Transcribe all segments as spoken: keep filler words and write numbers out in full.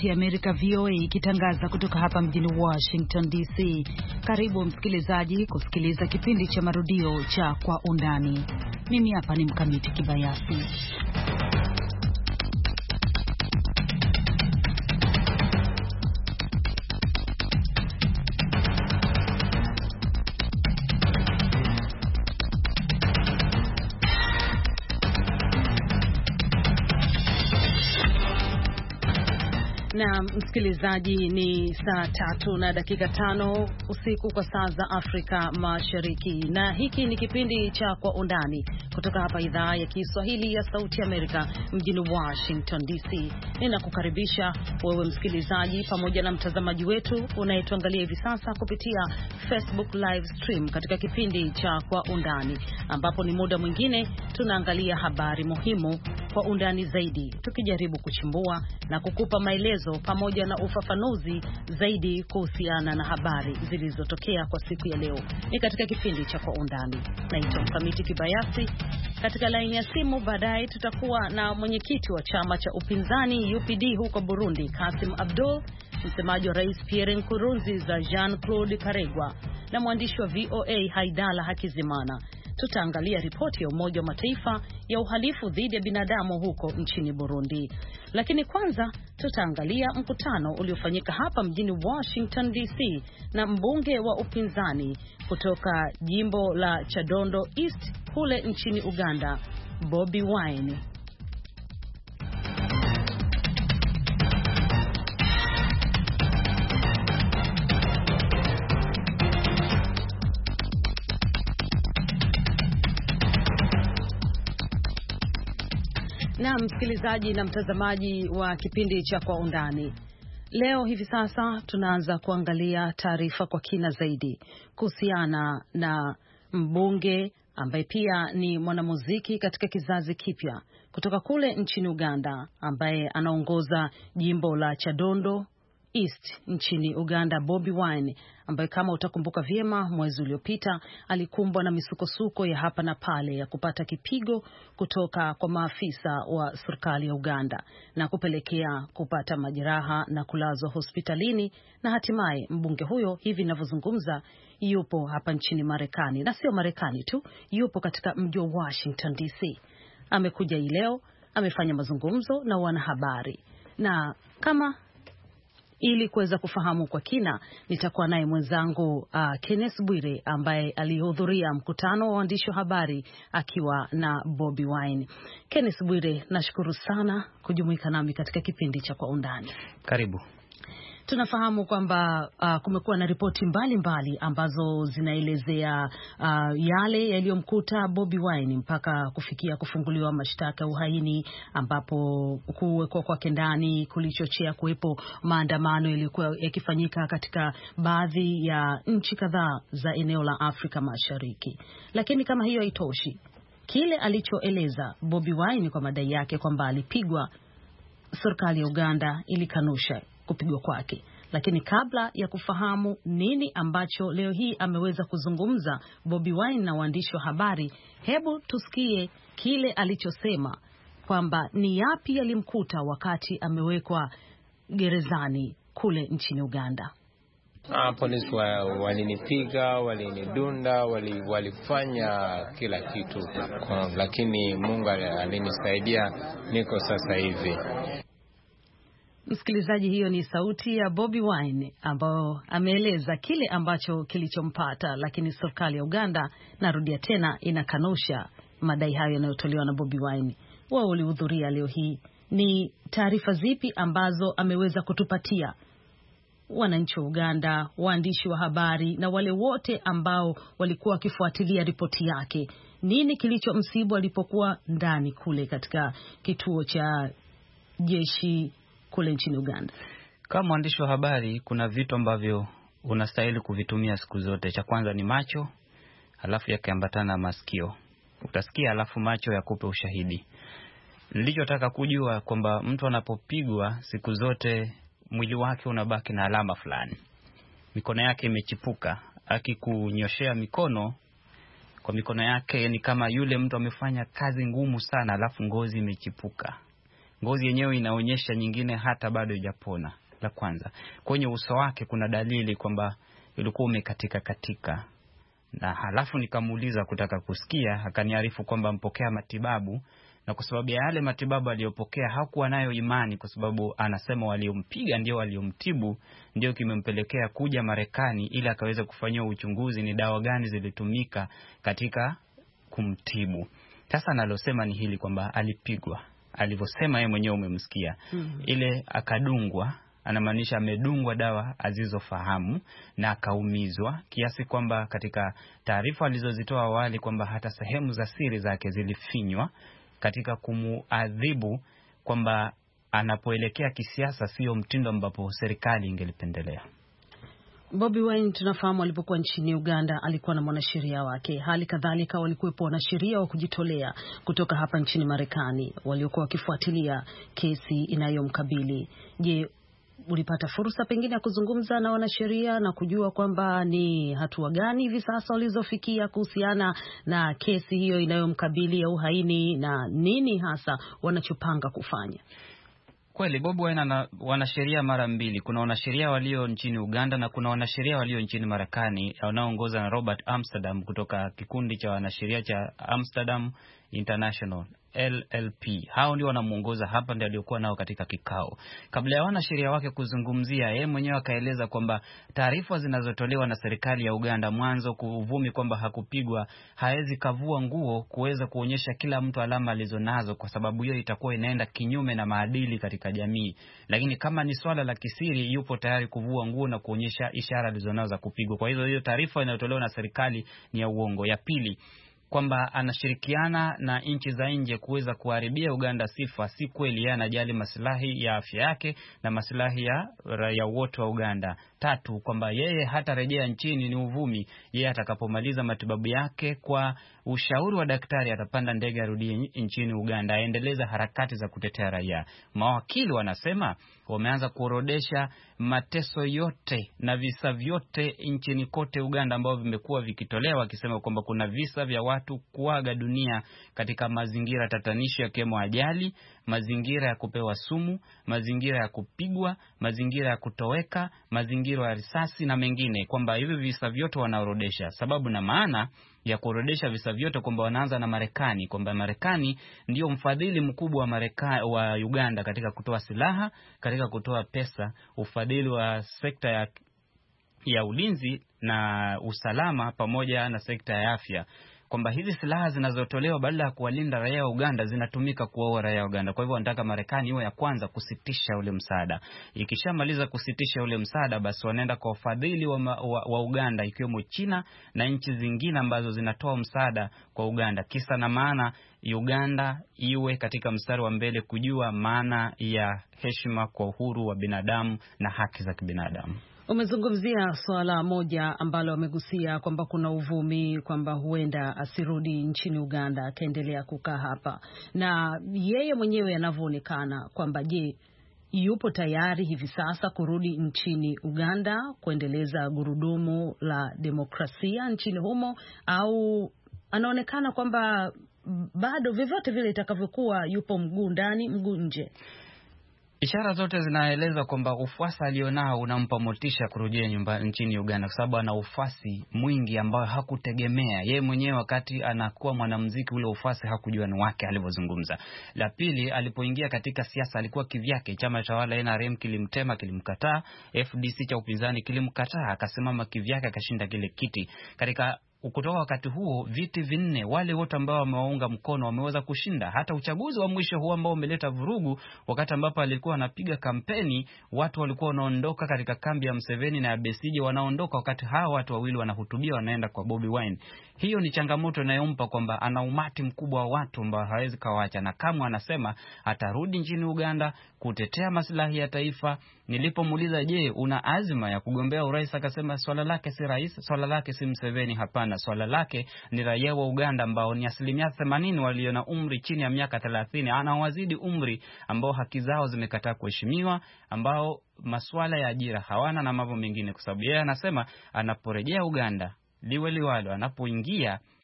Sauti ya Amerika V O A ikitangaza kutoka hapa mjini Washington D C. Karibu msikilizaji kusikiliza kipindi cha marudio cha Kwa Undani. Mimi hapa ni Mkamiti Kibayasi. Na msikilizaji, ni saa tatu na dakika tano usiku kwa saa za Afrika Mashariki, na hiki ni kipindi cha Kwa Undani kutoka hapa idhaa ya Kiswahili ya Sauti Amerika mjini Washington D C. Ninakukaribisha wewe msikilizaji pamoja na mtazamaji wetu unayetuangalia hivi sasa kupitia Facebook live stream katika kipindi cha Kwa Undani, ambapo ni muda mwingine tunaangalia habari muhimu kwa undani zaidi, tukijaribu kuchimbua na kukupa maelezo pamoja na ufafanuzi zaidi kuhusiana na habari zilizotokea kwa siku ya leo. Ni katika kipindi cha Kwa Undani. Naitwa Mkamiti Kibayasi. Katika laini ya simu baadaye tutakuwa na mwenyekiti wa chama cha upinzani U P D huko Burundi, Kasim Abdul, msemaji wa Rais Pierre Nkurunziza Jean-Claude Karegwa, na mwandishi wa V O A Haidala Hakizimana. Tutaangalia ripoti ya Umoja wa Mataifa ya uhalifu dhidi ya binadamu huko nchini Burundi. Lakini kwanza tutaangalia mkutano uliofanyika hapa mjini Washington D C na mbunge wa upinzani kutoka jimbo la Chadondo East kule nchini Uganda, Bobi Wine. Na msikilizaji na mtazamaji wa kipindi cha Kwa Undani, leo hivi sasa tunaanza kuangalia taarifa kwa kina zaidi kuhusiana na mbunge ambaye pia ni mwanamuziki katika kizazi kipya kutoka kule nchini Uganda, ambaye anaongoza jimbo la Chadondo East nchini Uganda, Bobi Wine, ambaye kama utakumbuka vyema mwezi uliopita alikumbwa na misukosuko ya hapa na pale ya kupata kipigo kutoka kwa maafisa wa serikali ya Uganda na kupelekea kupata majeraha na kulazwa hospitalini, na hatimaye mbunge huyo hivi ninavyozungumza yupo hapa nchini Marekani, na sio Marekani tu, yupo katika mji wa Washington D C. Amekuja hii leo, amefanya mazungumzo na wanahabari, na kama ili kuweza kufahamu kwa kina, nitakuwa naye mwenzangu uh, Kenneth Bwire ambaye alihudhuria mkutano wa waandishi wa habari akiwa na Bobi Wine. Kenneth Bwire, nashukuru sana kujumuika nami katika kipindi cha Kwa Undani. Karibu. Tunafahamu kwamba uh, kumekuwa na ripoti mbalimbali ambazo zinaelezea uh, yale yaliyomkuta Bobi Wine mpaka kufikia kufunguliwa mashtaka ya uhaini, ambapo kuwekwa kwake ndani kulichochea kuwepo maandamano yaliyokuwa yakifanyika katika baadhi ya nchi kadhaa za eneo la Afrika Mashariki. Lakini kama hiyo haitoshi, kile alichoeleza Bobi Wine kwa madai yake kwamba alipigwa, serikali ya Uganda ilikanusha kupigwa kwake. Lakini kabla ya kufahamu nini ambacho leo hii ameweza kuzungumza Bobi Wine na waandishi wa habari, hebu tusikie kile alichosema kwamba ni yapi yalimkuta wakati amewekwa gerezani kule nchini Uganda. Ah, polisi wa, walinipiga, walinidunda, wali, walifanya kila kitu, kwa, lakini Mungu alinisaidia, niko sasa hivi. Msikilizaji, hiyo ni sauti ya Bobi Wine ambao ameeleza kile ambacho kilichompata, lakini serikali ya Uganda, narudia tena, inakanusha madai hayo yanayotolewa na Bobi Wine. Wao walihudhuria leo hii. Ni taarifa zipi ambazo ameweza kutupatia wananchi wa Uganda, waandishi wa habari na wale wote ambao walikuwa wakifuatilia ripoti yake? Nini kilichomsibu alipokuwa ndani kule katika kituo cha jeshi kule nchini Uganda? Kama mwandishi wa habari, kuna vitu ambavyo unastahili kuvitumia siku zote. Cha kwanza ni macho, alafu yakiambatana na masikio. Utasikia alafu macho yakupe ushahidi. Nilichotaka kujua kwamba mtu anapopigwa siku zote mwili wake unabaki na alama fulani. Mikono yake imechipuka, akikunyoshea mikono kwa mikono yake ni kama yule mtu amefanya kazi ngumu sana alafu ngozi imechipuka. ngozi yenyewe inaonyesha nyingine hata bado haijapona. La kwanza, kwenye uso wake kuna dalili kwamba ulikuwa umekatika katika. Na halafu nikamuuliza kutaka kusikia, akaniarifu kwamba mpokea matibabu, na kwa sababu ya yale matibabu aliyopokea hakuwa nayo imani, kwa sababu anasema waliompiga ndio waliomtibu, ndio kimempelekea kuja Marekani ili akaweza kufanywa uchunguzi ni dawa gani zilitumika katika kumtibu. Sasa nalosema ni hili kwamba alipigwa, alivyosema yeye mwenyewe umemsikia. Mm-hmm. Ile akadungwa, anamaanisha amedungwa dawa azizofahamu na akaumizwa kiasi kwamba katika taarifa alizozitoa awali kwamba hata sehemu za siri zake zilifinywa katika kumuadhibu, kwamba anapoelekea kisiasa sio mtindo ambapo serikali ingelipendelea. Bobi Wine tunafahamu alipokuwa nchini Uganda alikuwa na mwanasheria wake. Hali kadhalika walikuwepo wanasheria wa kujitolea kutoka hapa nchini Marekani waliokuwa wakifuatilia kesi inayomkabili. Je, ulipata fursa pengine ya kuzungumza na wanasheria na kujua kwamba ni hatua gani hivi sasa walizofikia kuhusiana na kesi hiyo inayomkabili ya uhaini na nini hasa wanachopanga kufanya? Kweli Bobi Wine ana wanasheria mara mbili. Kuna wanasheria walio nchini Uganda na kuna wanasheria walio nchini Marekani wanaoongozwa na Robert Amsterdam kutoka kikundi cha wanasheria cha Amsterdam International L L P. Hao ndio wanamuongoza hapa, ndio aliokuwa nao katika kikao. Kabla ya wanasheria wake kuzungumzia, yeye mwenyewe akaeleza kwamba taarifa zinazotolewa na serikali ya Uganda mwanzo kuvumi kwamba hakupigwa, haezi kavua nguo kuweza kuonyesha kila mtu alama alizonazo, kwa sababu hiyo itakuwa inaenda kinyume na maadili katika jamii. Lakini kama ni swala la kisiri, yupo tayari kuvua nguo na kuonyesha ishara alizonazo za kupigwa. Kwa hiyo hiyo taarifa inayotolewa na serikali ni ya uongo. Ya pili, kwamba anashirikiana na nchi za nje kuweza kuharibia Uganda sifa, si kweli. Yeye anajali maslahi ya afya yake na maslahi ya raia wote wa Uganda. Tatu, kwamba yeye hata rejea nchini ni uvumi. Yeye atakapomaliza matibabu yake kwa ushauri wa daktari atapanda ndege arudie nchini Uganda, aendeleza harakati za kutetea raia. Mawakili wanasema wameanza kuorodesha mateso yote na visa vyote nchini kote Uganda ambao vimekuwa vikitolewa, wakisema kwamba kuna visa vya watu kuaga dunia katika mazingira tatanishi, yakiwemo ajali, mazingira ya kupewa sumu, mazingira ya kupigwa, mazingira ya kutoweka, mazingira ya risasi na mengine, kwamba hivi visa vyote wanaorodesha. Sababu na maana ya kuorodesha visa vyote kwamba wanaanza na Marekani, kwamba Marekani ndio mfadhili mkubwa wa Marekani wa Uganda katika kutoa silaha, katika kutoa pesa, ufadhili wa sekta ya ya ulinzi na usalama pamoja na sekta ya afya, kwamba hizi silaha zinazotolewa badala ya kuwalinda raia wa Uganda zinatumika kuwaua raia wa Uganda. Kwa hivyo wanataka Marekani iwe ya kwanza kusitisha ule msaada. Ikishamaliza kusitisha ule msaada, basi wanaenda kwa ufadhili wa, wa, wa Uganda, ikiwemo China na nchi zingine ambazo zinatoa msaada kwa Uganda. Kisa na maana Uganda iwe katika mstari wa mbele kujua maana ya heshima kwa uhuru wa binadamu na haki za kibinadamu. Umezungumzia swala moja ambalo wamegusia kwamba kuna uvumi kwamba huenda asirudi nchini Uganda, akaendelea kukaa hapa. Na yeye mwenyewe anavyoonekana kwamba je, yupo tayari hivi sasa kurudi nchini Uganda kuendeleza gurudumu la demokrasia nchini humo, au anaonekana kwamba bado vyovyote vile itakavyokuwa yupo mguu ndani mguu nje? Ishara zote zinaeleza kwamba ufuasi alionao unampa motisha kurejea nyumbani nchini Uganda, kwa sababu ana ufuasi mwingi ambao hakutegemea. Yeye mwenyewe wakati anakuwa mwanamuziki ule ufuasi hakujua ni wake alivyozungumza. La pili, alipoingia katika siasa alikuwa kivyake. Chama tawala N R M kilimtema, kilimkataa. F D C cha upinzani kilimkataa, akasimama kivyake akashinda kile kiti. Katika kutoka wakati huo viti vinne wale wote ambao wamewaunga mkono wameweza kushinda. Hata uchaguzi wa mwisho huo ambao umeleta vurugu, wakati ambapo alikuwa anapiga kampeni, watu walikuwa wanaondoka katika kambi ya Museveni na ya Besigye, wanaondoka wakati hawa watu wawili wanahutubia, wanaenda kwa Bobi Wine. Hiyo ni changamoto inayompa kwamba ana umati mkubwa wa watu ambao hawezi kawacha, na kama anasema atarudi nchini Uganda kutetea maslahi ya taifa. Nilipomuuliza, je, una azma ya kugombea urais, akasema swala lake si rais, swala lake si Museveni, hapana, swala lake ni raia wa Uganda ambao ni asilimia themanini walio na umri chini ya miaka thelathini, anawazidi umri, ambao haki zao zimekataa kuheshimiwa, ambao masuala ya ajira hawana na mambo mengine. Kwa sababu yeye anasema anaporejea Uganda liwe liwalo, anapoingia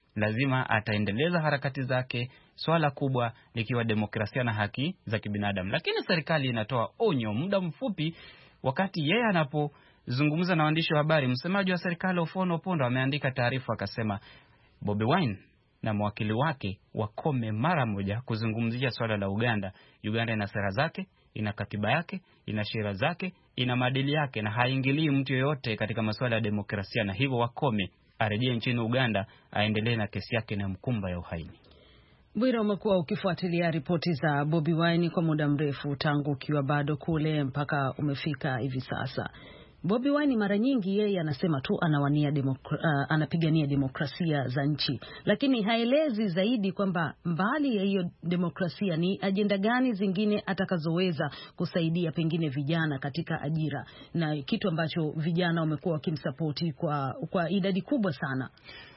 lazima ataendeleza harakati zake, swala kubwa likiwa demokrasia na haki za kibinadamu. Lakini serikali inatoa onyo muda mfupi wakati yeye anapozungumza na waandishi wa habari. Msemaji wa serikali Ofono Opondo ameandika taarifa akasema Bobi Wine na mwakili wake wakome mara moja kuzungumzia swala la Uganda. Uganda ina sera zake, ina katiba yake, ina sheria zake, ina maadili yake na haingilii mtu yeyote katika masuala ya demokrasia, na hivyo wakome, arejee nchini Uganda aendelee na kesi yake na mkumba ya uhaini. Bwira, umekuwa ukifuatilia ripoti za Bobi Wine kwa muda mrefu tangu ukiwa bado kule mpaka umefika hivi sasa. Bobi Wine mara nyingi yeye anasema tu anawania demokra, uh, anapigania demokrasia za nchi, lakini haelezi zaidi kwamba mbali ya hiyo demokrasia ni ajenda gani zingine atakazoweza kusaidia pengine vijana katika ajira, na kitu ambacho vijana wamekuwa wakimsapoti kwa kwa idadi kubwa sana.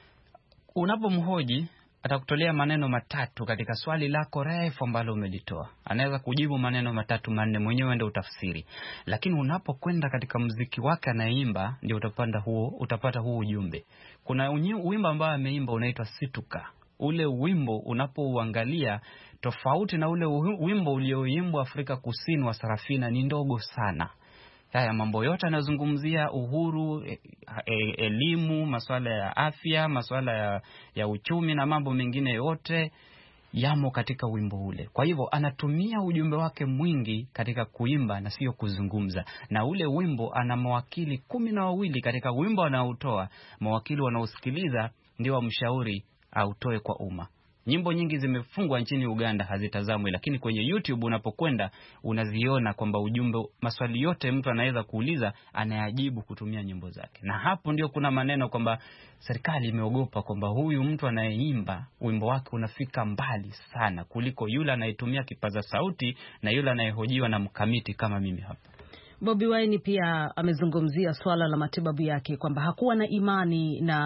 Unapomhoji atakutolea maneno matatu katika swali lako refu ambalo umelitoa. Anaweza kujibu maneno matatu manne, mwenyewe ndio utafsiri. Lakini unapokwenda katika muziki wake anaimba, ndio utapanda huo utapata huo ujumbe. Kuna wimbo ambao ameimba unaitwa Situka. Ule wimbo unapouangalia tofauti na ule wimbo ulioimbwa Afrika Kusini wa Sarafina ni ndogo sana. Haya mambo yote yanazungumzia uhuru, e, e, elimu, masuala ya afya, masuala ya, ya uchumi na mambo mengine yote yamo katika wimbo ule. Kwa hivyo anatumia ujumbe wake mwingi katika kuimba na sio kuzungumza. Na ule wimbo ana mawakili kumi na wawili katika wimbo anaotoa. Mawakili wanaosikiliza ndio wamshauri autoe kwa umma. Nyimbo nyingi zimefungwa nchini Uganda hazitazamwi, lakini kwenye YouTube unapokwenda unaziona kwamba ujumbe, maswali yote mtu anaweza kuuliza anayajibu kutumia nyimbo zake. Na hapo ndio kuna maneno kwamba serikali imeogopa kwamba huyu mtu anayeimba wimbo wake unafika mbali sana kuliko yule anayetumia kipaza sauti na yule anayehojiwa na mkamiti kama mimi hapa. Bobi Wine pia amezungumzia swala la matibabu yake kwamba hakuwa na imani na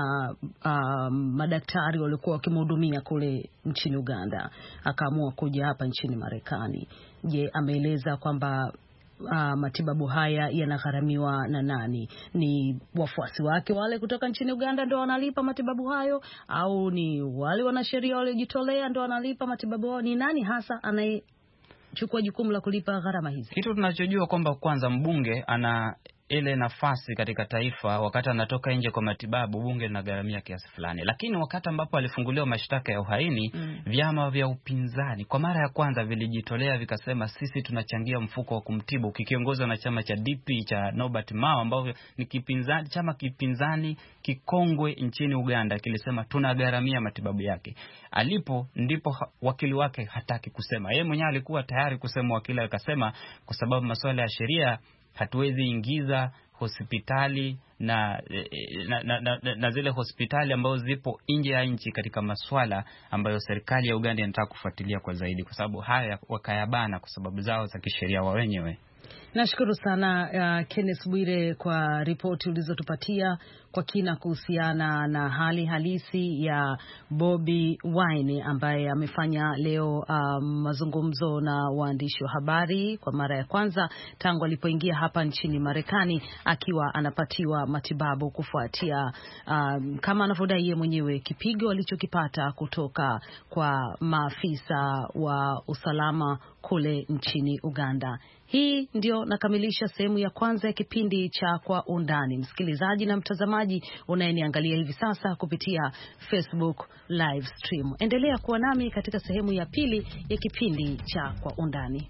uh, madaktari waliokuwa wakimhudumia kule nchini Uganda, akaamua kuja hapa nchini Marekani. Je, ameeleza kwamba uh, matibabu haya yanagharamiwa na nani? Ni wafuasi wake wale kutoka nchini Uganda ndio wanalipa matibabu hayo, au ni wale wanasheria waliojitolea ndio wanalipa matibabu hayo? Ni nani hasa anaye chukua jukumu la kulipa gharama hizi? Kitu tunachojua kwamba kwanza mbunge ana ile nafasi katika taifa, wakati anatoka nje kwa matibabu bunge linagharamia kiasi fulani. Lakini wakati ambapo alifunguliwa mashtaka ya uhaini, mm. vyama vya upinzani kwa mara ya kwanza vilijitolea vikasema sisi tunachangia mfuko wa kumtibu, kikiongozwa na chama cha D P cha Norbert Mao ambao ni kipinzani, chama kipinzani kikongwe nchini Uganda, kilisema tunagharamia matibabu yake. Alipo ndipo wakili wake hataki kusema. Yeye mwenyewe alikuwa tayari kusema, wakili akasema kwa sababu masuala ya sheria hatuwezi ingiza hospitali na na, na, na na zile hospitali ambazo zipo nje ya nchi katika masuala ambayo serikali ya Uganda inataka kufuatilia kwa zaidi, kwa sababu haya wakayabana kwa sababu zao za kisheria wao wenyewe. Nashukuru sana uh, Kenneth Bwire kwa ripoti ulizotupatia kwa kina kuhusiana na hali halisi ya Bobi Wine ambaye amefanya leo uh, mazungumzo na waandishi wa habari kwa mara ya kwanza tangu alipoingia hapa nchini Marekani, akiwa anapatiwa matibabu kufuatia uh, kama anavyodai yeye mwenyewe kipigo alichokipata kutoka kwa maafisa wa usalama kule nchini Uganda. Hii ndio nakamilisha sehemu ya kwanza ya kipindi cha Kwa Undani. Msikilizaji na mtazamaji unayeniangalia hivi sasa kupitia Facebook live stream, endelea kuwa nami katika sehemu ya pili ya kipindi cha Kwa Undani.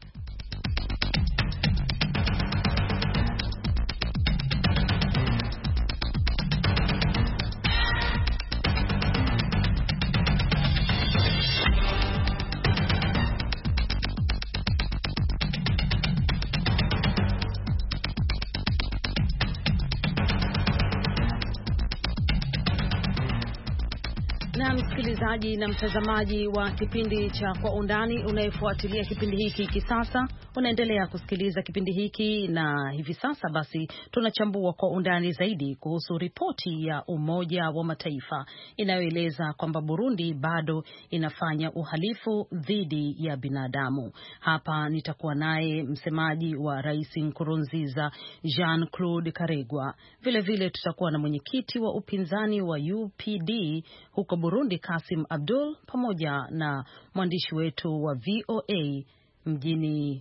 Na msikilizaji na mtazamaji wa kipindi cha Kwa Undani unayefuatilia kipindi hiki kisasa, unaendelea kusikiliza kipindi hiki, na hivi sasa basi tunachambua kwa undani zaidi kuhusu ripoti ya Umoja wa Mataifa inayoeleza kwamba Burundi bado inafanya uhalifu dhidi ya binadamu. Hapa nitakuwa naye msemaji wa Rais Nkurunziza, Jean-Claude Karegwa. Vile vile tutakuwa na mwenyekiti wa upinzani wa U P D huko Burundi, Burundi Kasim Abdul pamoja na mwandishi wetu wa V O A mjini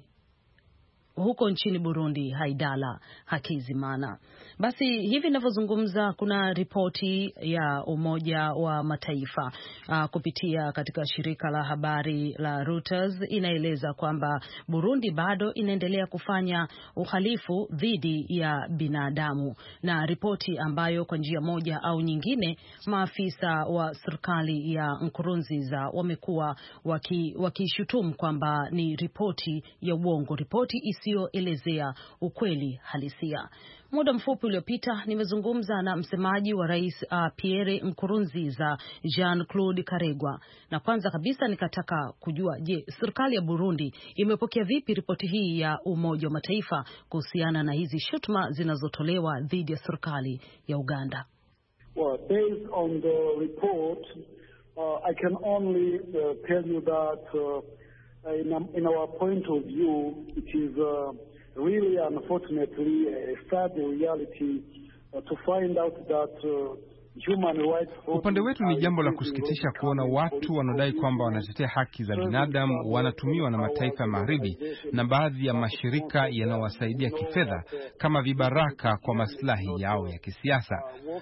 huko nchini Burundi Haidala Hakizimana. Basi hivi ninavyozungumza kuna ripoti ya Umoja wa Mataifa uh, kupitia katika shirika la habari la Reuters inaeleza kwamba Burundi bado inaendelea kufanya uhalifu dhidi ya binadamu, na ripoti ambayo kwa njia moja au nyingine maafisa wa serikali ya Nkurunziza wamekuwa wakishutumu waki kwamba ni ripoti ya uongo, ripoti isiyoelezea ukweli halisia. Muda mfupi uliopita nimezungumza na msemaji wa Rais uh, Pierre Nkurunziza, Jean-Claude Karegwa, na kwanza kabisa nikataka kujua, je, serikali ya Burundi imepokea vipi ripoti hii ya Umoja wa Mataifa kuhusiana na hizi shutuma zinazotolewa dhidi ya serikali ya Uganda? Well, based on the report, uh, I can only uh, tell you that uh, in, in our point of view, it is uh, really, unfortunately, a sad reality uh, to find out that uh, human rights. Upande wetu ni jambo la kusikitisha kuona watu wanaodai kwamba wanatetea haki za binadamu wanatumiwa na mataifa ya Magharibi na baadhi ya mashirika yanayowasaidia kifedha kama vibaraka kwa maslahi yao ya kisiasa.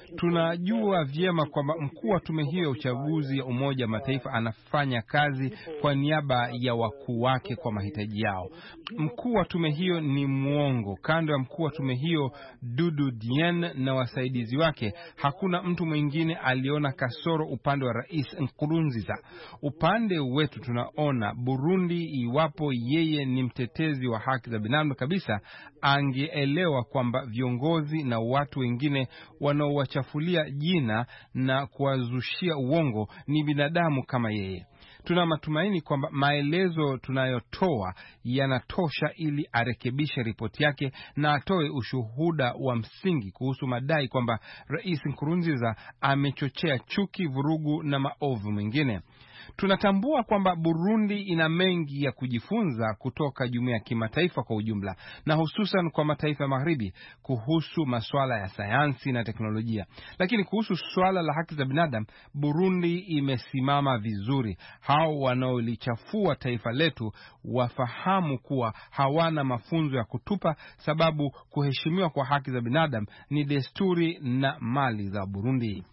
Tunajua vyema kwamba mkuu wa tume hiyo ya uchaguzi ya Umoja wa Mataifa anafanya kazi kwa niaba ya wakuu wake kwa mahitaji yao. Mkuu wa tume hiyo ni muongo. Kando ya mkuu wa tume hiyo Dudu Dien na wasaidizi wake, hakuna mtu mwingine aliona kasoro upande wa Rais Nkurunziza. Upande wetu tunaona Burundi, iwapo yeye ni mtetezi wa haki za binadamu kabisa, angeelewa kwamba viongozi na watu wengine wanaowachafulia jina na kuwazushia uongo ni binadamu kama yeye. Tuna matumaini kwamba maelezo tunayotoa yanatosha ili arekebishe ripoti yake na atoe ushuhuda wa msingi kuhusu madai kwamba Rais Nkurunziza amechochea chuki, vurugu na maovu mengine. Tunatambua kwamba Burundi ina mengi ya kujifunza kutoka jumuiya ya kimataifa kwa ujumla, na hususan kwa mataifa ya Magharibi kuhusu masuala ya sayansi na teknolojia. Lakini kuhusu swala la haki za binadamu, Burundi imesimama vizuri. Hao wanaolichafua taifa letu wafahamu kuwa hawana mafunzo ya kutupa, sababu kuheshimiwa kwa haki za binadamu ni desturi na mali za Burundi.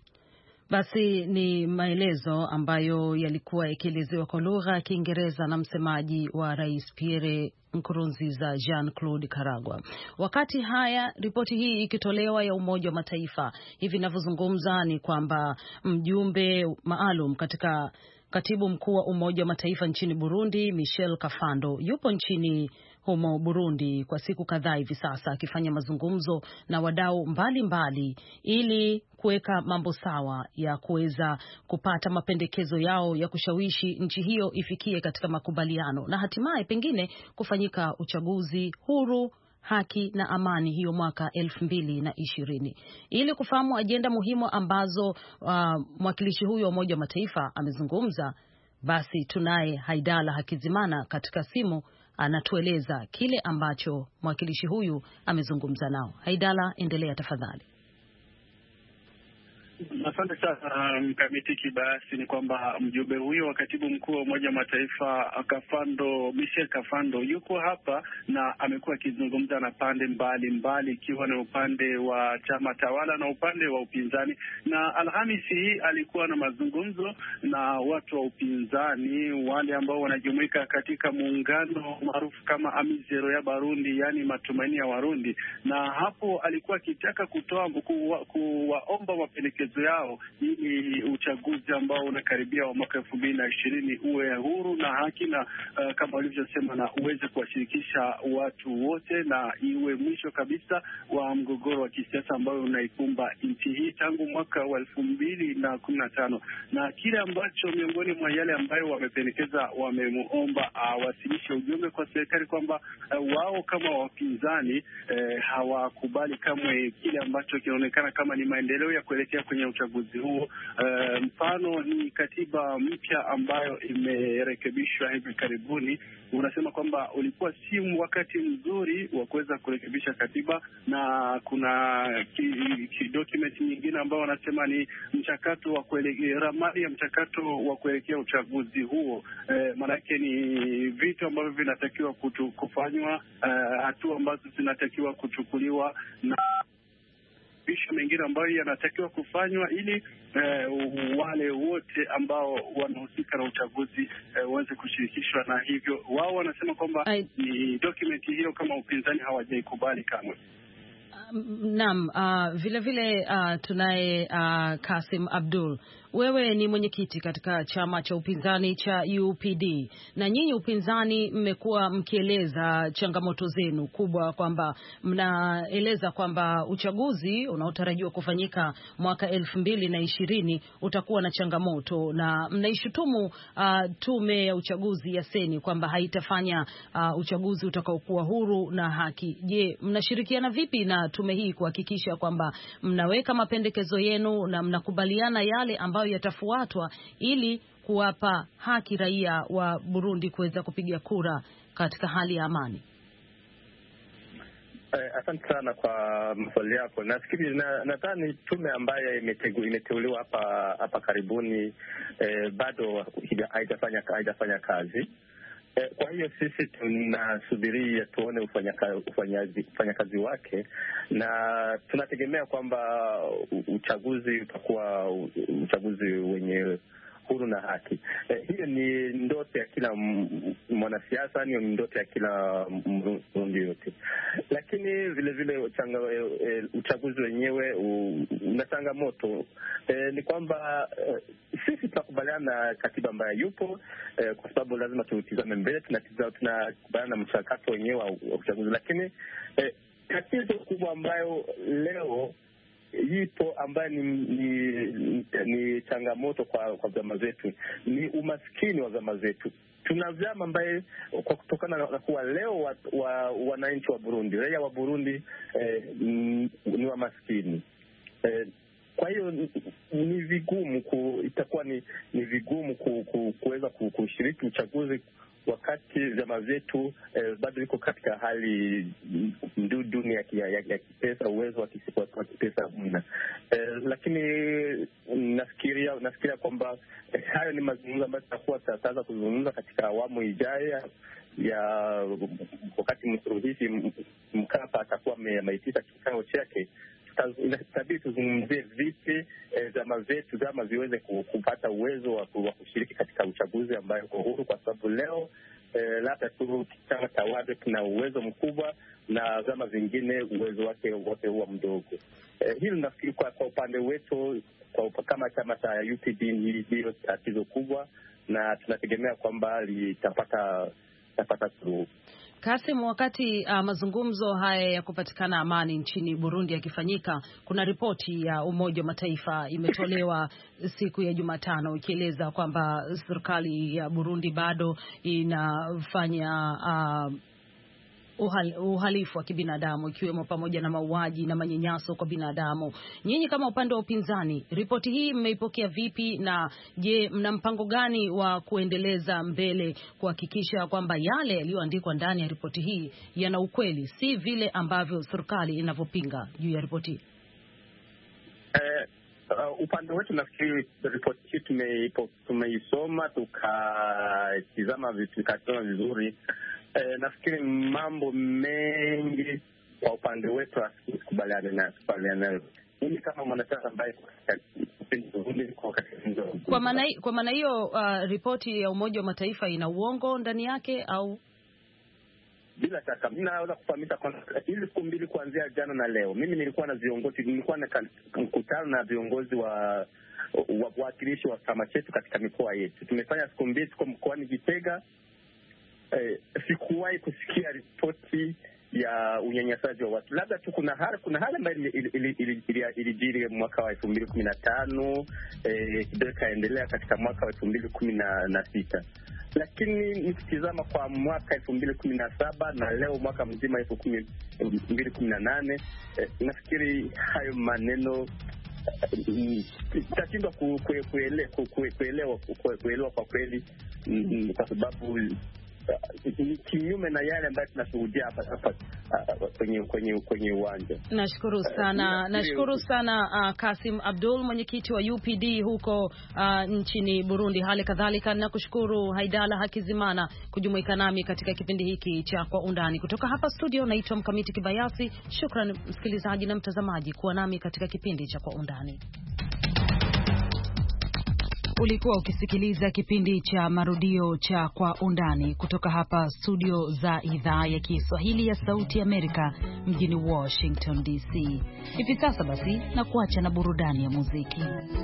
Basi ni maelezo ambayo yalikuwa yakielezewa kwa lugha ya Kiingereza na msemaji wa Rais Pierre Nkurunziza, Jean-Claude Karagwa. Wakati haya ripoti hii ikitolewa ya Umoja wa Mataifa, hivi ninavyozungumza ni kwamba mjumbe maalum katika Katibu Mkuu wa Umoja wa Mataifa nchini Burundi, Michel Kafando, yupo nchini humo Burundi kwa siku kadhaa hivi sasa akifanya mazungumzo na wadau mbalimbali ili kuweka mambo sawa ya kuweza kupata mapendekezo yao ya kushawishi nchi hiyo ifikie katika makubaliano na hatimaye pengine kufanyika uchaguzi huru, haki na amani hiyo mwaka elfu mbili na ishirini. Ili kufahamu ajenda muhimu ambazo uh, mwakilishi huyo wa Umoja wa Mataifa amezungumza, basi tunaye Haidala Hakizimana katika simu, anatueleza kile ambacho mwakilishi huyu amezungumza nao. Haidala, endelea tafadhali. Asante sana mkamiti Kibayasi. Ni kwamba mjumbe huyo wa katibu mkuu wa Umoja wa Mataifa Kafando, Michel Kafando, yuko hapa na amekuwa akizungumza na pande mbalimbali, ikiwa na upande wa chama tawala na upande wa upinzani. Na Alhamisi hii alikuwa na mazungumzo na watu wa upinzani, wale ambao wanajumuika katika muungano maarufu kama Amizero ya Barundi, yani matumaini ya Warundi. Na hapo alikuwa akitaka kutoa kuwaomba mapendekezo yao ili uchaguzi ambao unakaribia wa mwaka elfu mbili na ishirini uwe huru na haki na uh, kama walivyosema na uweze kuwashirikisha watu wote na iwe mwisho kabisa wa mgogoro wa kisiasa ambao unaikumba nchi hii tangu mwaka wa elfu mbili na kumi na tano. Na kile ambacho miongoni mwa yale ambayo wamependekeza, wamemuomba awasilishe uh, ujumbe kwa serikali kwamba uh, wao kama wapinzani uh, hawakubali kamwe kile ambacho kinaonekana kama ni maendeleo ya kuelekea kwenye kwenye uchaguzi huo. Uh, mfano ni katiba mpya ambayo imerekebishwa hivi karibuni, unasema kwamba ulikuwa si wakati mzuri wa kuweza kurekebisha katiba, na kuna ki, ki document nyingine ambao wanasema ni mchakato wa kuelekea ramani ya mchakato wa kuelekea uchaguzi huo. Eh, maanake ni vitu ambavyo vinatakiwa kufanywa, eh, hatua ambazo zinatakiwa kuchukuliwa na bisho mengine ambayo yanatakiwa kufanywa ili eh, wale wote ambao wanahusika na uchaguzi waweze eh, kushirikishwa, na hivyo wao wanasema kwamba ni document hiyo kama upinzani hawajaikubali kamwe. Naam, uh, vile vile uh, tunaye uh, Kasim Abdul. Wewe ni mwenyekiti katika chama cha upinzani cha U P D, na nyinyi upinzani mmekuwa mkieleza changamoto zenu kubwa, kwamba mnaeleza kwamba uchaguzi unaotarajiwa kufanyika mwaka elfu mbili na ishirini utakuwa na changamoto, na mnaishutumu uh, tume ya uchaguzi ya Seni kwamba haitafanya uh, uchaguzi utakaokuwa huru na haki. Je, mnashirikiana vipi na tume hii kuhakikisha kwamba mnaweka mapendekezo yenu na mnakubaliana yale ambayo yatafuatwa ili kuwapa haki raia wa Burundi kuweza kupiga kura katika hali ya amani? Eh, asante sana kwa maswali yako. Nafikiri na, nadhani tume ambayo imeteuliwa hapa hapa karibuni eh, bado haijafanya haijafanya kazi. Eh, kwa hiyo sisi tunasubiria tuone ufanyaji ufanyakazi wake, na tunategemea kwamba uchaguzi utakuwa uchaguzi wenye huru na haki. Eh, hiyo ni ndoto ya kila mwanasiasa, ni ndoto ya kila Mrundi yote. Lakini vile vile changa, eh, uchaguzi wenyewe una changamoto. Eh, ni kwamba eh, sisi tunakubaliana na katiba ambayo yupo, eh, kwa sababu lazima tutizame mbele, tunakubaliana na mchakato wenyewe wa uchaguzi. Lakini eh, tatizo kubwa ambayo leo ipo ambayo ni, ni, ni changamoto kwa kwa vyama zetu ni umaskini wa vyama zetu. Tuna vyama ambaye kwa kutokana na kuwa leo wa, wa, wananchi wa Burundi, raia wa Burundi eh, ni wa maskini. Eh, kwa hiyo ni vigumu ku, itakuwa ni, ni vigumu ku, ku, kuweza kushiriki uchaguzi wakati vyama vyetu eh, bado iko katika hali duni ya, ya, ya kipesa, uwezo wa kipesa mna. Eh, lakini nafikiria nafikiria kwamba eh, hayo ni mazungumzo ambayo tutakuwa tutaanza kuzungumza katika awamu ijayo ya wakati msuluhishi Mkapa atakuwa ameitisha kikao chake. Inabidi tuzungumzie vipi vyama eh, vyetu vyama viweze kupata uwezo wa kushiriki katika uchaguzi ambayo uko huru, kwa sababu leo eh, labda tu chama tawala kina uwezo mkubwa na vyama vingine uwezo wake wote huwa mdogo. Eh, hili nafikiri kwa, kwa upande wetu kwa kama chama cha U P D hilo tatizo kubwa, na tunategemea kwamba litapata litapata suluhu. Kasim, wakati uh, mazungumzo haya ya kupatikana amani nchini Burundi yakifanyika, kuna ripoti ya Umoja wa Mataifa imetolewa siku ya Jumatano ikieleza kwamba serikali ya Burundi bado inafanya uh, Uhal, uhalifu wa kibinadamu ikiwemo pamoja na mauaji na manyanyaso kwa binadamu. Nyinyi kama upande wa upinzani, ripoti hii mmeipokea vipi, na je, mna mpango gani wa kuendeleza mbele kuhakikisha kwamba yale yaliyoandikwa ndani ya ripoti hii yana ukweli, si vile ambavyo serikali inavyopinga juu ya ripoti hii? Eh, uh, upande wetu nafikiri ripoti hii tumeipo tumeisoma tukatizama tukatizama vizuri. Eh, nafikiri mambo mengi kwa upande wetu kubaliana na kubaliana. Mimi kama mwanachama ambaye kwa maana kwa maana hiyo uh, ripoti ya Umoja wa Mataifa ina uongo ndani yake au? Bila shaka mimi naweza kufahamisha kwamba hizi siku mbili kuanzia jana na leo mimi nilikuwa na viongozi nilikuwa na mkutano na viongozi wa wawakilishi wa chama chetu katika mikoa yetu. Tumefanya siku mbili kwa mkoani Gitega. Eh, sikuwahi kusikia ripoti ya unyanyasaji wa watu. Labda tu kuna hali kuna hali ambayo ilijiri mwaka wa elfu mbili kumi na tano, eh, kidogo kaendelea katika mwaka wa elfu mbili kumi na sita. Lakini nikitizama kwa mwaka elfu mbili kumi na saba na leo mwaka mzima elfu mbili kumi na nane, eh, nafikiri hayo maneno tutashindwa kuelewa kuelewa kwa kweli, kwa sababu ni kinyume na yale ambayo tunashuhudia hapa hapa kwenye kwenye kwenye uwanja. Nashukuru sana, uh, nashukuru sana uh, Kasim Abdul, mwenyekiti wa U P D huko uh, nchini Burundi. Hali kadhalika nakushukuru Haidala Hakizimana kujumuika nami katika kipindi hiki cha Kwa Undani. Kutoka hapa studio naitwa Mkamiti Kibayasi. Shukrani msikilizaji na mtazamaji kuwa nami katika kipindi cha Kwa Undani. Ulikuwa ukisikiliza kipindi cha marudio cha Kwa Undani kutoka hapa studio za idhaa ya Kiswahili ya Sauti Amerika mjini Washington D C. Hivi sasa basi na kuacha na burudani ya muziki.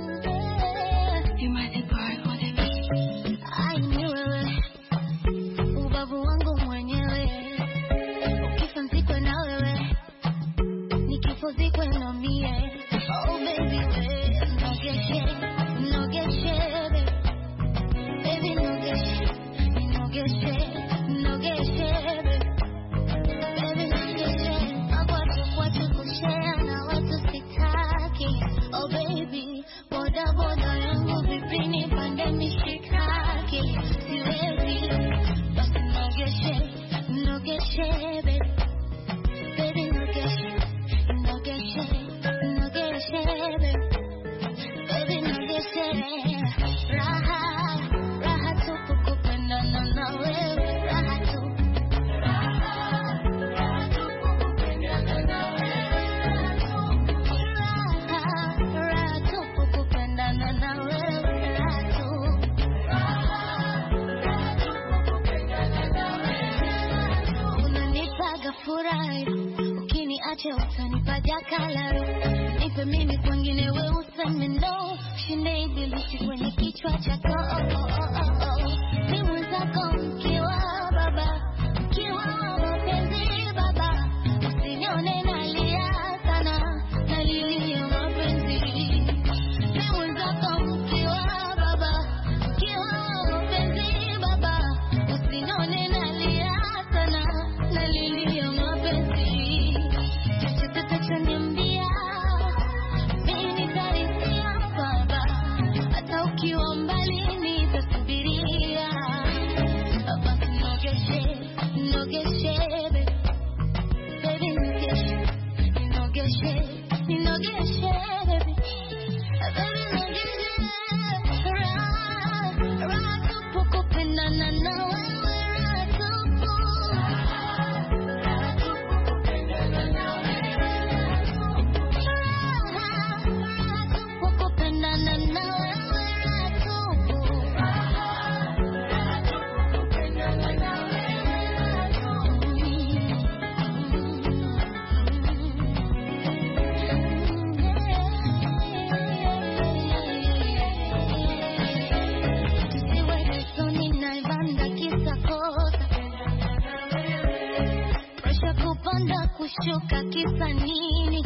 kushuka kisa nini?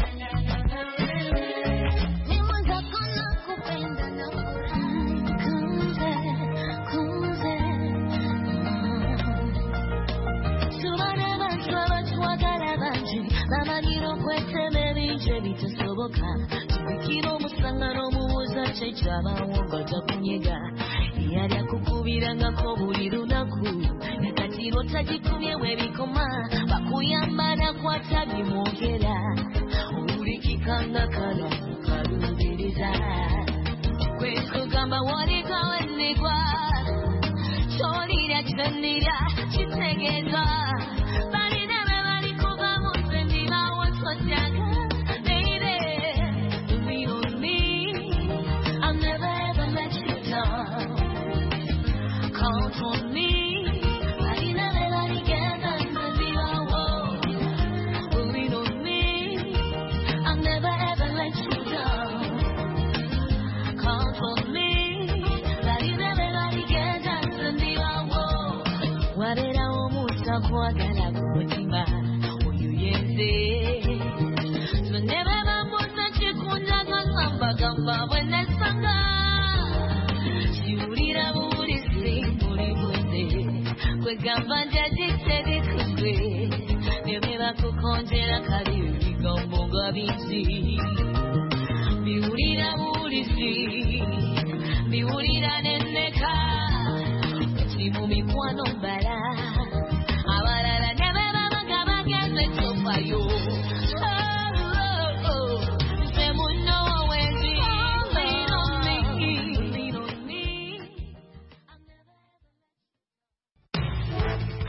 Mimi zako na kupenda na kumze kumze Subana banjwa bachwa garabanji Mama niro kwete mebije bitasoboka Kiro musangano muwoza chechaba wonga takunyega Yari akukubira ngako buri runaku Nakatiro tajikumye webikoma Bakuyambana kwa tabi mwongera Urikikanga kala karubiriza Kwesko gamba warika wenigwa Chorira chitanira chitegeza Bari neme bari kuba musendima wansotyaga Baby, lean on me I'll never ever let you down Count on me Kwagala kutima uyuyeze Tunebe bambuza chikunda gamba gamba wenesanga Chiurira buri simburi bunde Kwe gamba njajiteri kuzwe Nemeba kukonjera kari Vigombo gabisi Biuri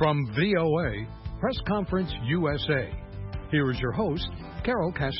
From V O A, Press Conference U S A, here is your host, Carol Castro.